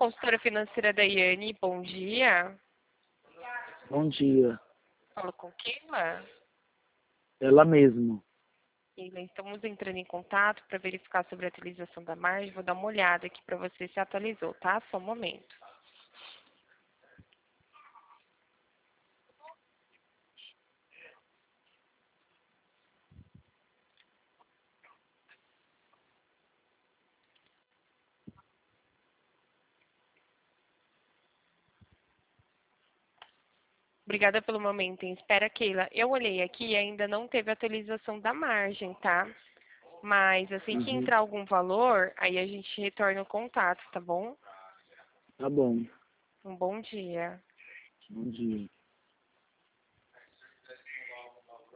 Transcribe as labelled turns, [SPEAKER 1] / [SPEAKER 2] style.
[SPEAKER 1] consultora financeira da Iane, bom dia.
[SPEAKER 2] Bom dia.
[SPEAKER 1] Falo com Keila.
[SPEAKER 2] Ela mesmo.
[SPEAKER 1] Keila, estamos entrando em contato para verificar sobre a atualização da margem. Vou dar uma olhada aqui para você se atualizou, tá? Só um momento. Obrigada pelo momento em espera, Keila. Eu olhei aqui e ainda não teve atualização da margem, tá? Mas assim que
[SPEAKER 2] Uhum.
[SPEAKER 1] entrar algum valor, aí a gente retorna o contato, tá bom?
[SPEAKER 2] Tá bom.
[SPEAKER 1] Um bom dia.
[SPEAKER 2] Bom dia.